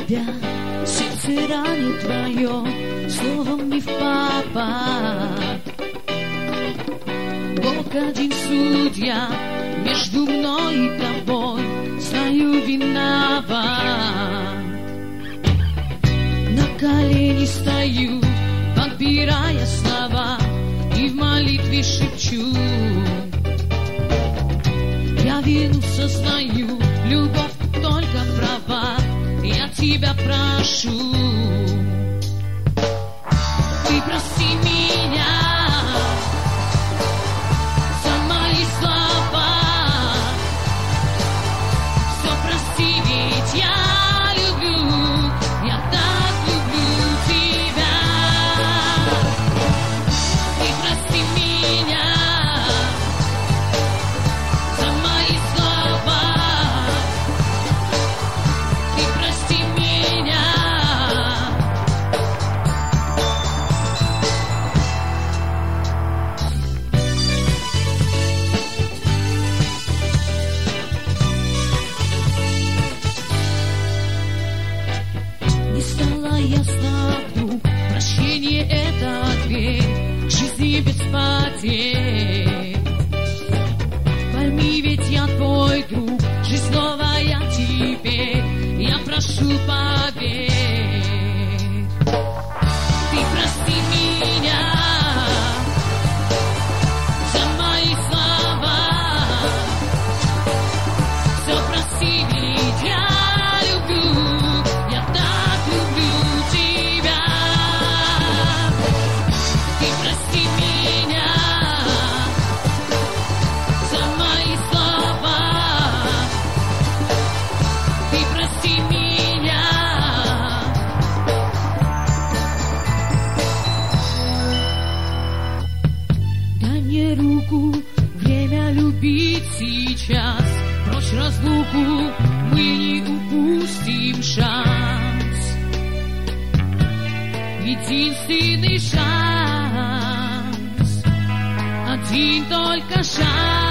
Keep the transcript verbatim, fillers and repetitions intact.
тебя сердце ранит твое, словом не в попад. Бог один судья между мной и тобой, знаю, виноват. На колени стою, подбирая слова, и в молитве шепчу: я вину сознаю, любовь только права, я тебя прошу. Ты прости меня за мои слова, все прости, ведь я люблю, я так люблю тебя. Ты прости меня за мои слова, ты прости меня. Не стало ясно вдруг, прощение — это дверь к жизни без потерь. Пойми, ведь я твой друг, жизнь новая теперь, я прошу, поверь. Ты прости меня за мои слова, все прости, ведь я люблю, я так люблю тебя. Ты прости меня за мои слова, ты прости меня. Дай мне руку, время любить сейчас, прочь разлуку, мы не упустим шанс. Единственный шанс, один только шанс.